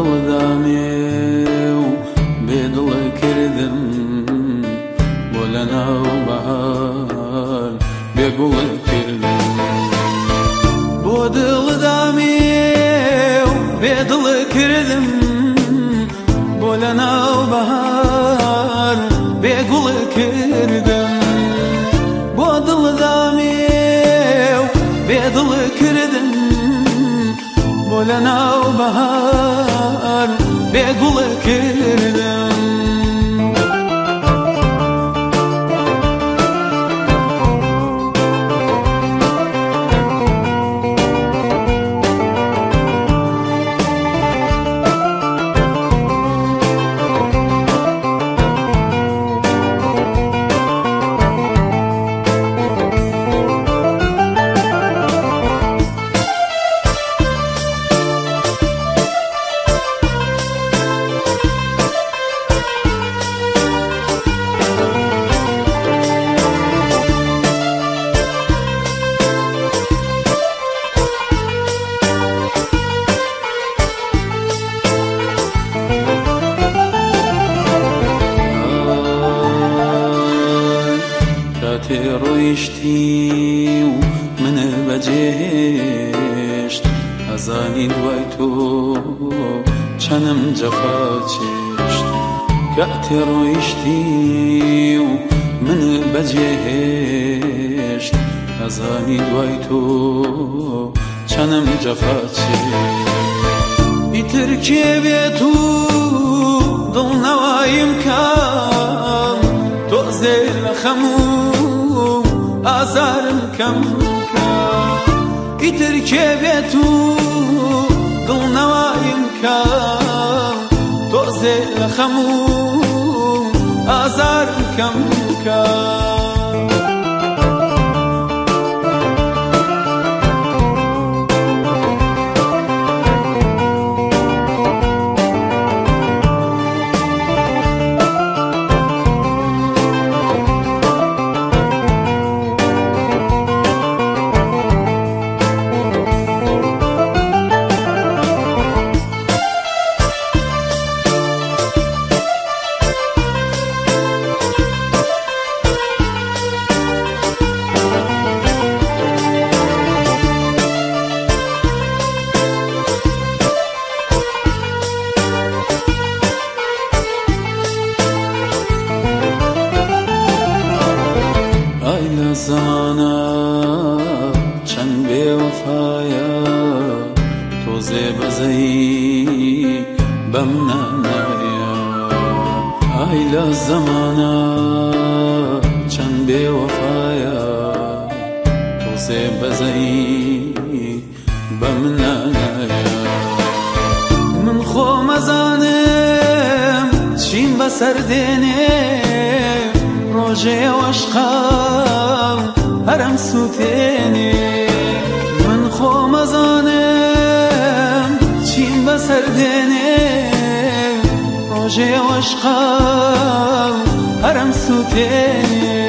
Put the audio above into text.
دڵدامێ و بێدڵە کردم بۆ لە ناو بەهار بێگوڵە کردم بۆ دڵدامێ و بێدڵە کردم بۆ لە ناو بەهار بێگوڵە کردم بۆ دڵدامێ و بێدڵە کردم بۆ لە ناو بەهار بێگوڵە کردم ڕۆیشتی و منە بەجێهێشت ئەزانی دوای تۆ چەنم جەفا چێشت کاتێ ڕۆیشتی و منە بەجێهێشت ئەزانی دوای تۆ چەنم جەفا چێشت ئیتر کێ بێت و دڵنەوایم کە تۆزێ لە خەموو ئازارم کەم کە ئیتر کێ بێت و دڵنەوایم کە تۆزێ لە خەموو ئازارم کەم کە زمانە چەند بێوەفایە تۆزێ بەزەی بەم نانایە ئای لە زەمانە چەند بێوەفایە تۆزێ بەزەی بەم نانایە من خۆمەزانم چیم بەسەر دێنێ ڕۆژێ وەشقام هەرم سووتێنێ من خۆمەزانم چیم بەسەر دێنێ ڕۆژێ وەشقام هەرم سووتێنێ